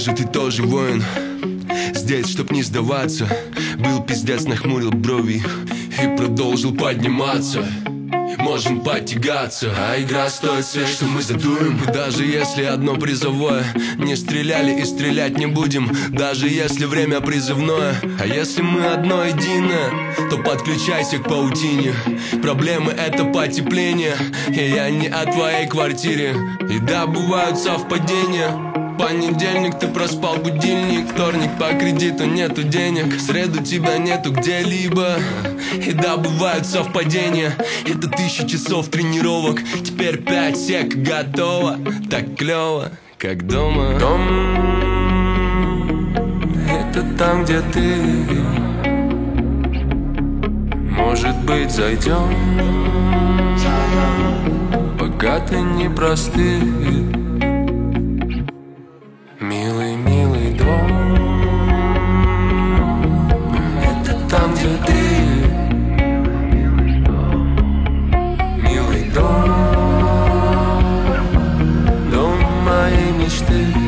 Похоже, ты тоже воин. Здесь, чтоб не сдаваться. Был пиздец, нахмурил брови и продолжил подниматься. Можем потягаться, а игра стоит свеч, что мы задуем. И даже если одно призовое, не стреляли и стрелять не будем. Даже если время призывное, а если мы одно единое, то подключайся к паутине. Проблемы — это потепление, и я не о твоей квартире. И да, бывают совпадения. Понедельник ты проспал будильник, вторник по кредиту нету денег, в среду тебя нету где-либо. И да, бывают совпадения. Это 1000 часов тренировок, теперь 5 сек готово. Так клево, как дома. Дом — это там, где ты. Может быть, зайдем, пока ты не простыл. Милый, милый дом, это там, где ты. Милый дом, дом моей мечты.